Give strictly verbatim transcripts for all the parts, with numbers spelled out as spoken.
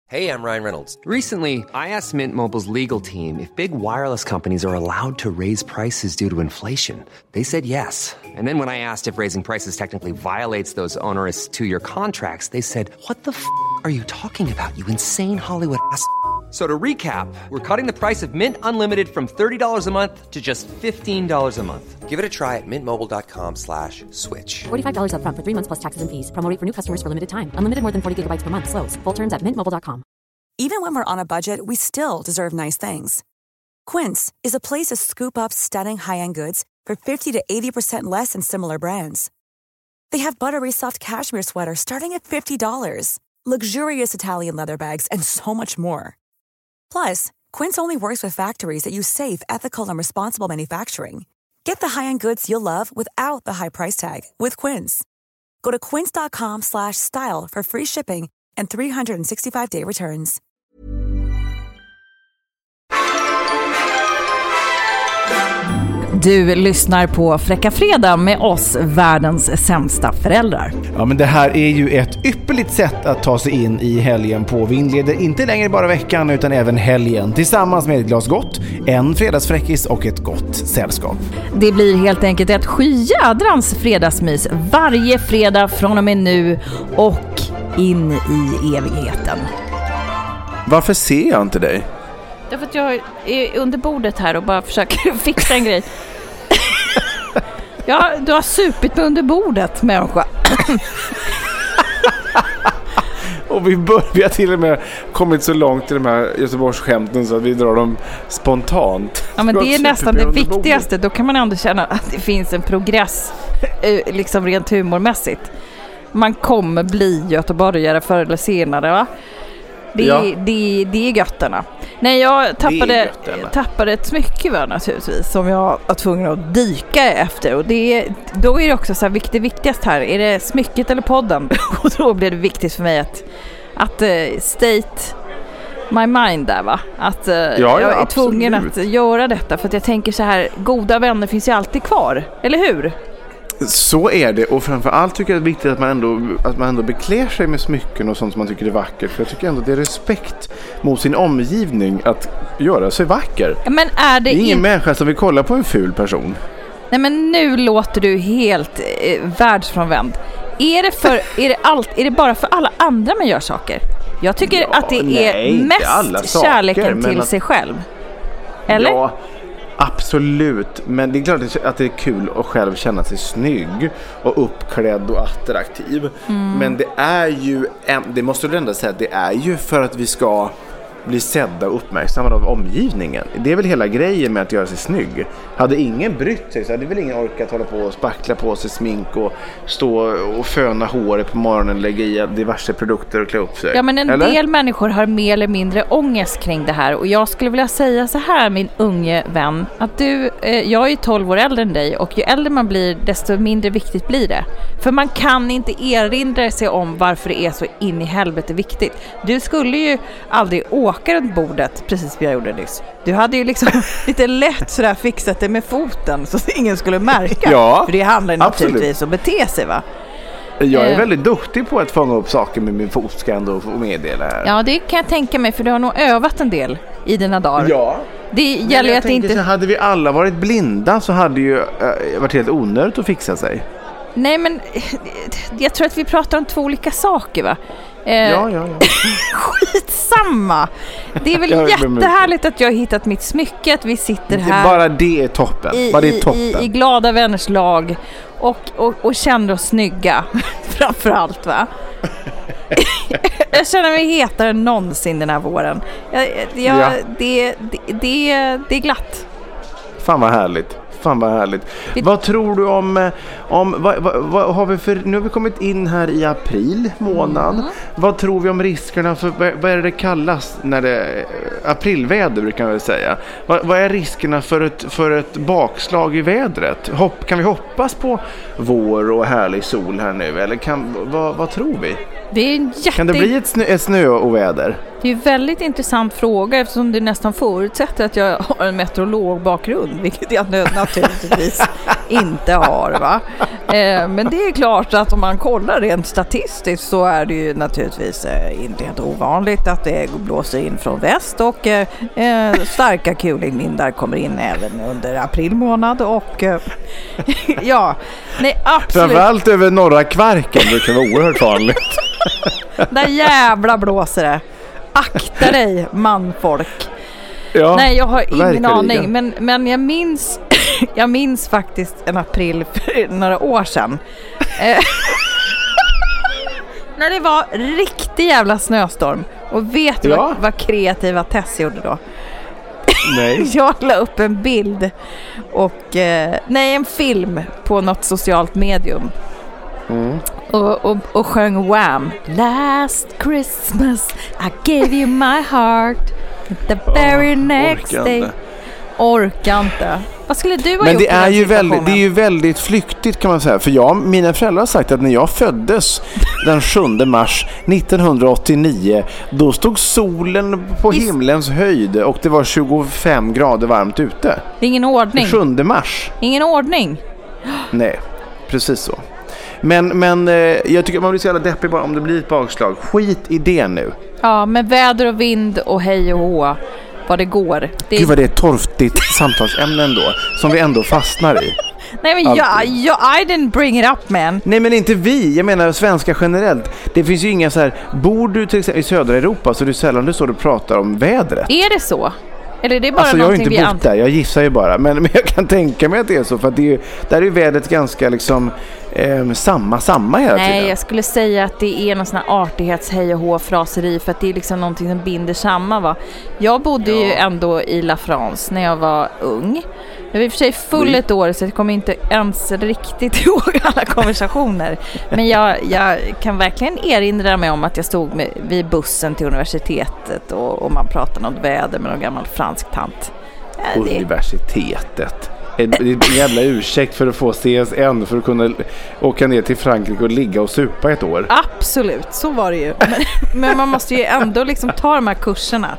Hey, I'm Ryan Reynolds. Recently, I asked Mint Mobile's legal team if big wireless companies are allowed to raise prices due to inflation. They said yes. And then when I asked if raising prices technically violates those onerous two-year contracts, they said, what the f*** are you talking about, you insane Hollywood ass f- So to recap, we're cutting the price of Mint Unlimited from thirty dollars a month to just fifteen dollars a month. Give it a try at mintmobile.com slash switch. forty-five dollars up front for three months plus taxes and fees. Promo rate for new customers for limited time. Unlimited more than forty gigabytes per month. Slows full terms at mint mobile dot com. Even when we're on a budget, we still deserve nice things. Quince is a place to scoop up stunning high-end goods for fifty to eighty percent less than similar brands. They have buttery soft cashmere sweaters starting at fifty dollars, luxurious Italian leather bags, and so much more. Plus, Quince only works with factories that use safe, ethical, and responsible manufacturing. Get the high-end goods you'll love without the high price tag with Quince. Go to quince.com slash style for free shipping and three sixty-five day returns. Du lyssnar på Fräcka Fredag med oss, världens sämsta föräldrar. Ja, men det här är ju ett ypperligt sätt att ta sig in i helgen på. Vi inleder inte längre bara veckan utan även helgen tillsammans med ett glas gott, en fredagsfräckis och ett gott sällskap. Det blir helt enkelt ett skyjädrans fredagsmys varje fredag från och med nu och in i evigheten. Varför ser jag inte dig? Därför att jag är under bordet här och bara försöker fixa en grej. Ja, du har supit med under bordet, människa. Och vi börjar till och med kommit så långt i de här Göteborgsskämten så att vi drar dem spontant. Ja, men det är nästan det viktigaste. Då kan man ändå känna att det finns en progress liksom rent humormässigt. Man kommer bli göteborgare förr eller senare, va? Det, ja. det, det är götterna. Nej, jag tappade, tappade ett smycke va, naturligtvis, som jag var tvungen att dyka efter. Och det, då är det också så här, det viktigast här, är det smycket eller podden? Och då blev det viktigt för mig att, att uh, state my mind där, va? Att uh, ja, jag är ja, tvungen att göra detta. För att jag tänker så här, goda vänner finns ju alltid kvar, eller hur? Så är det, och framförallt tycker jag det är viktigt att man ändå, att man ändå beklär sig med smycken och sånt som man tycker är vackert. För jag tycker ändå det är respekt mot sin omgivning att göra sig vacker. Men är det, det är ingen in... människa som vill kolla på en ful person. Nej, men nu låter du helt eh, världsfrånvänd. Är det, för, är, det allt, är det bara för alla andra man gör saker? Jag tycker ja, att det nej, är mest saker, kärleken till att... sig själv. Eller? Ja. Absolut, men det är klart att det är kul att själv känna sig snygg och uppklädd och attraktiv. Mm. Men det är ju, det måste du ändå säga, det är ju för att vi ska bli sedda och uppmärksammade av omgivningen. Det är väl hela grejen med att göra sig snygg. Hade ingen brytt sig så hade väl ingen orkat hålla på och spackla på sig smink och stå och föna håret på morgonen, lägga i diverse produkter och klä upp sig. Ja, men en eller? del människor har mer eller mindre ångest kring det här. Och jag skulle vilja säga så här, min unge vän, att du, eh, jag är tolv år äldre än dig, och ju äldre man blir desto mindre viktigt blir det. För man kan inte erinra sig om varför det är så in i helvete viktigt. Du skulle ju aldrig åka runt bordet precis som jag gjorde nyss. Du hade ju liksom lite lätt sådär fixat det med foten så att ingen skulle märka. Ja, för det handlar ju absolut. naturligtvis om att bete sig, va? Jag är eh. väldigt duktig på att fånga upp saker med min fot, ska ändå få meddela här. Ja, det kan jag tänka mig, för du har nog övat en del i dina dagar. Ja. Det gäller ju att inte... Så hade vi alla varit blinda så hade ju äh, varit helt onödigt att fixa sig. Nej, men jag tror att vi pratar om två olika saker, va? Eh, ja, ja, ja. Skitsamma. Det är väl jättehärligt att jag har hittat mitt smycke, att vi sitter här. Bara det är toppen. I, bara det är toppen. I, i glada vänners lag och, och, och känner oss snygga framförallt, va? Jag känner mig hetare än någonsin den här våren. Jag, jag, ja. det, det, det, det är glatt. Fan vad härligt. Fan vad härligt. Det... Vad tror du om, om vad, vad, vad har vi för, nu har vi kommit in här i april månad. Mm. Vad tror vi om riskerna för, vad, vad är det kallas när det, aprilväder brukar man väl säga. Vad, vad är riskerna för ett, för ett bakslag i vädret? Hopp, kan vi hoppas på vår och härlig sol här nu? Eller kan, vad, vad tror vi? Det är en jätte... Kan det bli ett snö, ett snö och väder? Det är en väldigt intressant fråga, eftersom det nästan förutsätter att jag har en meteorolog bakgrund, vilket jag naturligtvis inte har, va? Eh, men det är klart att om man kollar rent statistiskt så är det ju naturligtvis eh, inte helt ovanligt att det blåser in från väst och eh, starka kulingvindar kommer in även under april månad och eh, ja, nej absolut. Framförallt över norra Kvarken brukar vara oerhört vanligt. Där jävla blåser det. Akta dig, manfolk. Ja, nej, jag har ingen verkligen. aning, men, men jag minns jag minns faktiskt en april för några år sedan. Eh, när det var riktig jävla snöstorm. Och vet du ja. vad, vad kreativa Tess gjorde då? Nej. Jag la upp en bild och eh, nej, en film på något socialt medium. Mm. Och, och, och sjöng Wham! Last Christmas I gave you my heart. The very oh, next day. Orkar inte. Vad skulle du ha Men gjort det är, ju väldigt, det är ju väldigt flyktigt kan man säga. För jag, mina föräldrar har sagt att när jag föddes den sjunde mars nittonhundraåttionio, då stod solen på himlens höjd och det var tjugofem grader varmt ute. Det är ingen ordning. Den sjunde mars. Ingen ordning. Nej, precis så. Men, men jag tycker man blir så jävla deppig bara om det blir ett bakslag. Skit i det nu. Ja, med väder och vind och hej och hå. Vad det går. Det är... Gud vad det är ett torftigt samtalsämne ändå. Som vi ändå fastnar i. Nej men jag, jag, I didn't bring it up, man. Nej men inte vi, jag menar svenska generellt. Det finns ju inga så här. Bor du till exempel i södra Europa så är det sällan du står och pratar om vädret. Är det så? Eller det är bara alltså jag har inte vi bott ant- där, jag gissar ju bara. Men, men jag kan tänka mig att det är så. För att det är, där är ju vädret ganska liksom eh, samma, samma hela Nej, tiden. Nej, jag skulle säga att det är någon sån här artighets hej och hå-fraseri. För att det är liksom någonting som binder samman, va? Jag bodde ja. ju ändå i La France när jag var ung. Jag var i och för sig full ett år så jag kommer inte ens riktigt ihåg alla konversationer. Men jag, jag kan verkligen erinra mig om att jag stod med, vid bussen till universitetet och, och man pratade om väder med någon gammal fransk tant. Ja, det... Universitetet. Det är en jävla ursäkt för att få C S N för att kunna åka ner till Frankrike och ligga och supa ett år. Absolut, så var det ju. Men, men man måste ju ändå liksom ta de här kurserna.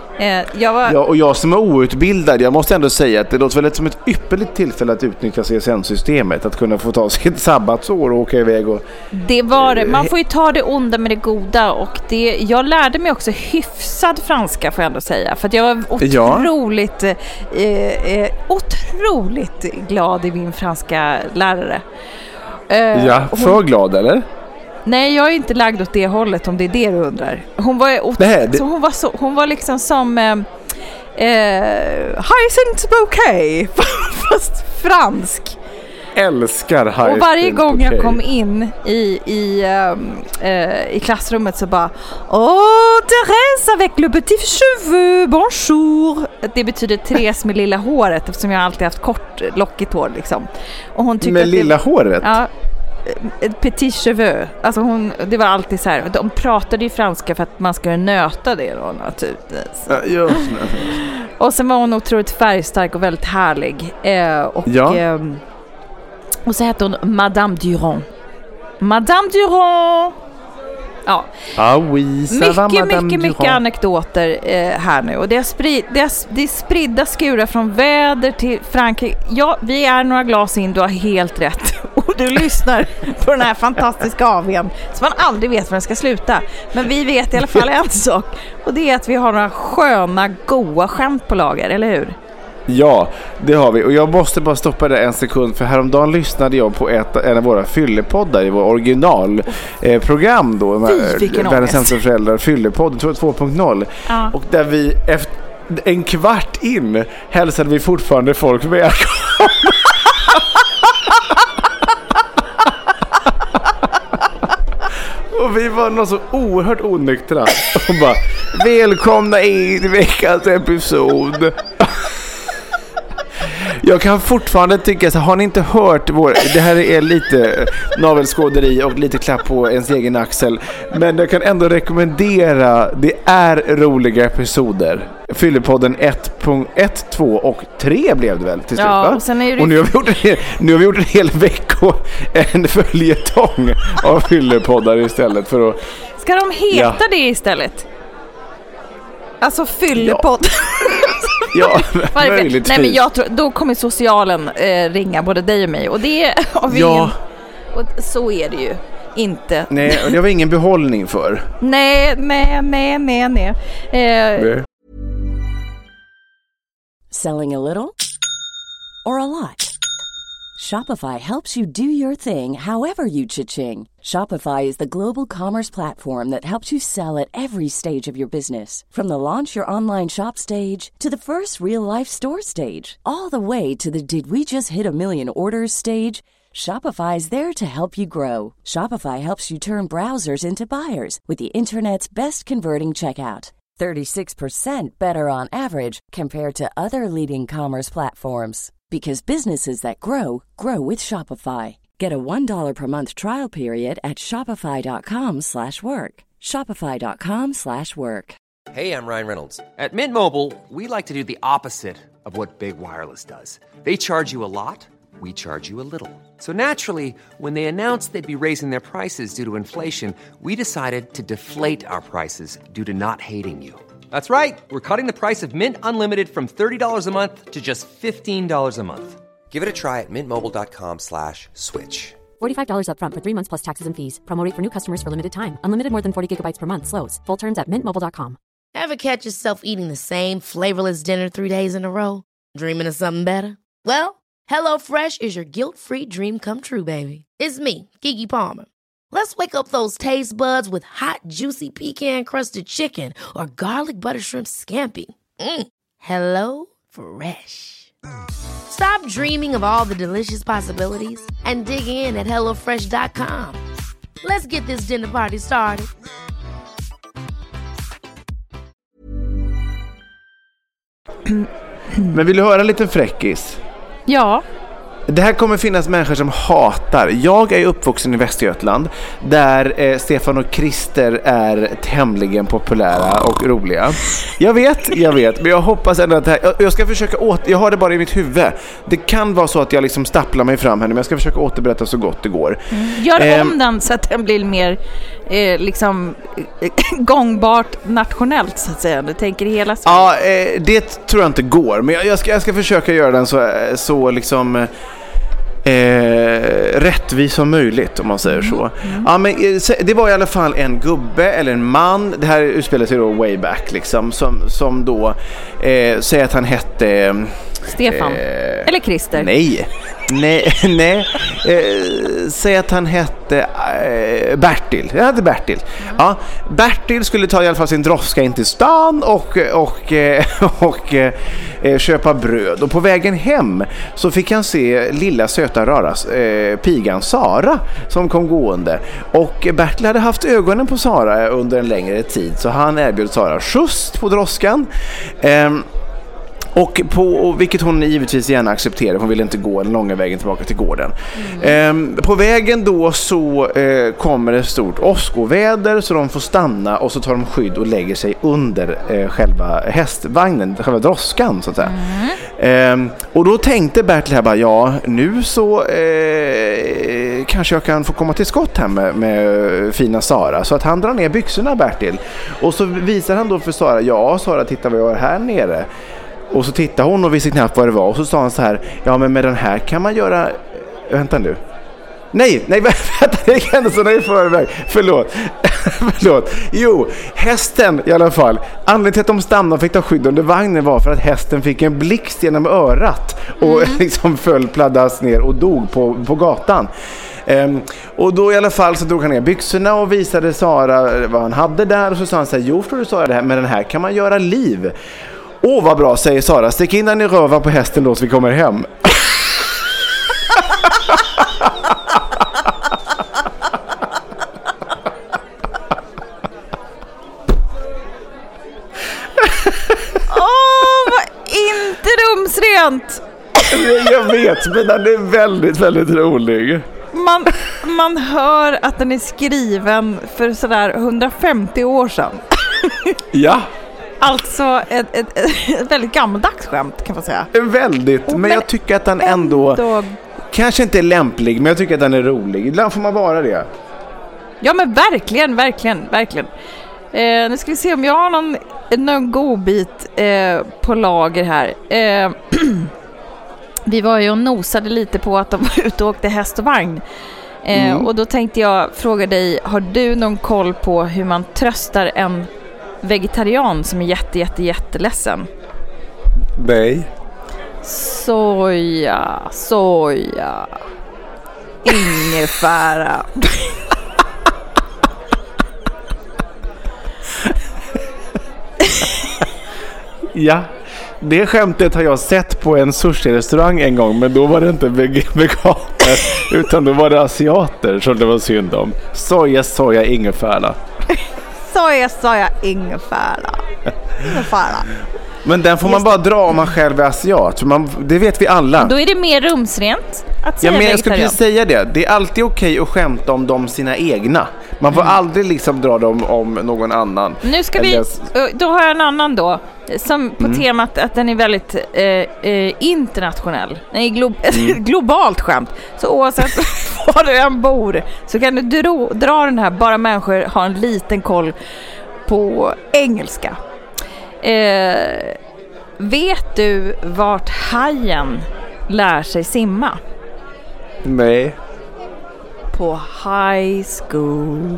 Jag var... Ja, och jag som är outbildad, jag måste ändå säga att det låter väl som ett ypperligt tillfälle att utnyttja C S N-systemet, att kunna få ta sitt sabbatsår och åka iväg och... Det var det, man får ju ta det onda med det goda och det, jag lärde mig också hyfsad franska får jag ändå säga, för att jag var otroligt ja. eh, otroligt glad i min franska lärare. Eh, ja, för hon... glad eller? Nej, jag är inte lagd åt det hållet om det är det du undrar. Hon var ot- Nej, det... så hon var så hon var liksom som eh, eh, Hyacinth Bouquet fast fransk. Älskar Hyacinth. Och varje gång Bouquet. jag kom in i i uh, uh, i klassrummet så bara "Oh, Thérèse avec le petit cheveu, bonjour." Det betyder Therese med lilla håret eftersom jag alltid haft kort lockigt hår liksom. Och hon tyckte med att lilla det, håret. Ja. Petit cheveux. Alltså hon, det var alltid så här. De pratade ju franska för att man skulle nöta det då naturligtvis. Ja, just. Och sen var hon otroligt färgstark och väldigt härlig. Eh, och, ja. eh, och så hette hon Madame Durand. Madame Durand. Ja. Ah, oui, mycket, mycket, mycket, mycket anekdoter eh, här nu. Och det är, sprid, det, är, det är spridda skurar från väder till Frankrike. Ja, vi är några glas in, du har helt rätt. Och du lyssnar på den här fantastiska aven så man aldrig vet var den ska sluta. Men vi vet i alla fall en sak. Och det är att vi har några sköna, goa skämt på lager, eller hur? Ja, det har vi. Och jag måste bara stoppa det en sekund. För häromdagen lyssnade jag på ett, en av våra fyllepoddar i vår originalprogram eh, då. Världens sämsta föräldrar, fyllepodden, tror jag två punkt noll. Ja. Och där vi efter en kvart in hälsade vi fortfarande folk välkomna. Och vi var någon så oerhört onyktra. Och bara, välkomna in i veckans episod. Jag kan fortfarande tycka så, har ni inte hört vår, det här är lite navelskåderi och lite klapp på ens egen axel, men jag kan ändå rekommendera, det är roliga episoder. Fyllepodden ett, två och tre blev det väl till slut, ja, va? Och, sen är det... och nu har vi gjort en hel, nu har vi gjort en hel vecka en följetong av fyllepoddar istället för att... Ska de heta ja. det istället? Alltså fyllepodd. Ja. Ja, möjligtvis. Nej, men jag tror, då kommer socialen eh, ringa både dig och mig. Och det har vi ja. ingen, och så är det ju inte. Nej, och det var ingen behållning för. Nej, nej, nej, nej, nej. Eh, nej. Selling a little or a lot? Shopify helps you do your thing however you cha-ching. Shopify is the global commerce platform that helps you sell at every stage of your business. From the launch your online shop stage to the first real-life store stage, all the way to the did we just hit a million orders stage. Shopify is there to help you grow. Shopify helps you turn browsers into buyers with the internet's best converting checkout. thirty-six percent better on average compared to other leading commerce platforms. Because businesses that grow, grow with Shopify. Get a one dollar per month trial period at shopify.com slash work. Shopify.com slash work. Hey, I'm Ryan Reynolds. At Mint Mobile, we like to do the opposite of what Big Wireless does. They charge you a lot, we charge you a little. So naturally, when they announced they'd be raising their prices due to inflation, we decided to deflate our prices due to not hating you. That's right. We're cutting the price of Mint Unlimited from thirty dollars a month to just fifteen dollars a month. Give it a try at mintmobile.com slash switch. forty-five dollars up front for three months plus taxes and fees. Promo rate for new customers for limited time. Unlimited more than forty gigabytes per month. Slows full terms at mint mobile dot com. Ever catch yourself eating the same flavorless dinner three days in a row? Dreaming of something better? Well, HelloFresh is your guilt-free dream come true, baby. It's me, Keke Palmer. Let's wake up those taste buds with hot, juicy pecan-crusted chicken or garlic butter shrimp scampi. Mm. Hello Fresh. Stop dreaming of all the delicious possibilities and dig in at hello fresh dot com. Let's get this dinner party started. Men vill du höra en liten fräckis? ja. Det här kommer finnas människor som hatar. Jag är uppvuxen i Västergötland där eh, Stefan och Christer är tämligen populära och roliga. Jag vet, jag vet, men jag hoppas ändå att det här, jag, jag ska försöka åter, jag har det bara i mitt huvud. Det kan vara så att jag liksom stapplar mig fram här nu, men jag ska försöka återberätta så gott det går. Mm. Gör eh, om den så att den blir mer eh, liksom eh, gångbart nationellt så att säga. Du tänker hela Sverige. Ja, eh, det tror jag inte går, men jag, jag, ska, jag ska försöka göra den så, så liksom Eh, rättvis som möjligt, om man säger så. Mm. Ja, men det var i alla fall en gubbe eller en man. Det här utspelar sig då way back liksom, som, som då eh, säger att han hette Stefan eh, eller Christer. Nej. Nej, nej. Eh, säg att han hette eh, Bertil. Jag hette Bertil. Mm. Ja, Bertil skulle ta i alla fall sin droska in till stan och, och, och, och eh, köpa bröd. Och på vägen hem så fick han se lilla söta röras, eh, pigan Sara som kom gående. Och Bertil hade haft ögonen på Sara under en längre tid, så han erbjöd Sara skjuts på droskan. Eh, Och på, och vilket hon givetvis gärna accepterar. Hon ville inte gå den långa vägen tillbaka till gården. Mm. Eh, på vägen då så eh, kommer ett stort åskoväder, så de får stanna och så tar de skydd och lägger sig under eh, själva hästvagnen, själva droskan så att säga. Mm. Eh, och då tänkte Bertil här bara, ja nu så eh, kanske jag kan få komma till skott här med, med fina Sara. Så att han drar ner byxorna, Bertil. Och så visar han då för Sara, ja Sara, titta vad jag har här nere. Och så tittade hon och visste knappt vad det var. Och så sa han så här, ja men med den här kan man göra... Vänta nu. Nej, nej, vänta, det är ändå sådana i förväg. Förlåt. Förlåt. Jo, hästen i alla fall. Anledningen till att de stannade och fick ta skydd under vagnen var för att hästen fick en blixt genom örat. Och mm. liksom föll pladdas ner och dog på, på gatan. Um, och då i alla fall så drog han ner byxorna och visade Sara vad han hade där. Och så sa han så här, jo för du sa det här, med den här kan man göra liv. Åh, vad bra, säger Sara. Stick in den i röva på hästen då så vi kommer hem. Åh, vad inte rumsrent. Jag vet, men den är väldigt, väldigt rolig. Man, man hör att den är skriven för sådär hundrafemtio år sedan. Ja. Alltså ett, ett, ett väldigt gammaldags skämt kan man säga. Väldigt, men, men jag tycker att den ändå, ändå kanske inte är lämplig, men jag tycker att den är rolig. Ibland får man vara det. Ja men verkligen, verkligen, verkligen. Eh, nu ska vi se om jag har någon, någon godbit eh, på lager här. Eh, vi var ju och nosade lite på att de var ute och åkte häst och vagn. Eh, mm. Och då tänkte jag fråga dig, har du någon koll på hur man tröstar en vegetarian som är jätte, jätte, jätteledsen? Nej. Soja, soja, ingefära. Ja, det skämtet har jag sett på en sushi-restaurang en gång, men då var det inte veganer utan då var det asiater som det var synd om. Soja, soja, ingefära. Soja, soja, ingefära. Ingefära. Men den får man Just bara dra om man själv är asiat. Man, det vet vi alla. Då är det mer rumsrent att säga ja, men jag skulle vegetarian. precis säga det. Det är alltid okej att skämta om de sina egna. Man får mm. aldrig liksom dra dem om någon annan. Nu ska vi, då har jag en annan då. Som på mm. temat att den är väldigt eh, eh, internationell. Den är glo- mm. globalt skämt. Så oavsett var du än bor så kan du dra, dra den här. Bara människor har en liten koll på engelska. Eh, vet du vart hajen lär sig simma? Nej. På high school.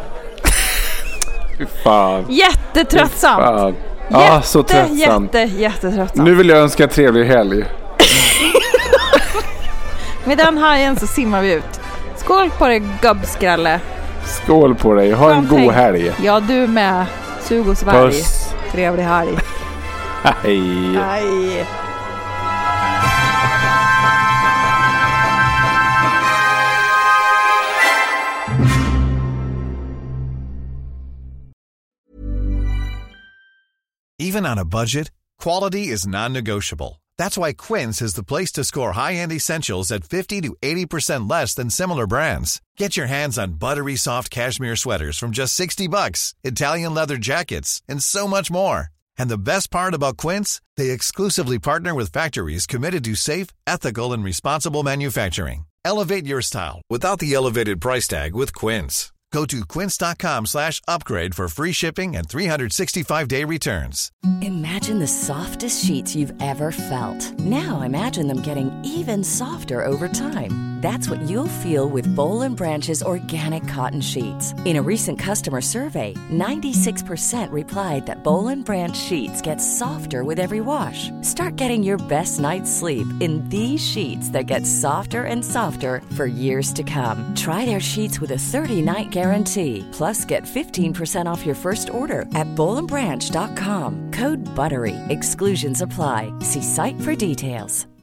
Fy fan. Jättetröttsamt. Fy fan. Jätte, ah, så tröttsamt. Jätte, jättetröttsamt. Nu vill jag önska en trevlig helg. Med den hajen så simmar vi ut. Skål på dig, gubbskralle. Skål på dig. Ha en god helg. Ja, du med. Sug och svärg. Puss. Trevlig helg. Hej. Hej. Even on a budget, quality is non-negotiable. That's why Quince is the place to score high-end essentials at fifty to eighty percent less than similar brands. Get your hands on buttery soft cashmere sweaters from just sixty bucks, Italian leather jackets, and so much more. And the best part about Quince, they exclusively partner with factories committed to safe, ethical, and responsible manufacturing. Elevate your style without the elevated price tag with Quince. Go to quince.com slash upgrade for free shipping and three sixty-five day returns. Imagine the softest sheets you've ever felt. Now imagine them getting even softer over time. That's what you'll feel with Boll and Branch's organic cotton sheets. In a recent customer survey, ninety-six percent replied that Boll and Branch sheets get softer with every wash. Start getting your best night's sleep in these sheets that get softer and softer for years to come. Try their sheets with a thirty-night guarantee. Plus, get fifteen percent off your first order at boll and branch dot com. Code BUTTERY. Exclusions apply. See site for details.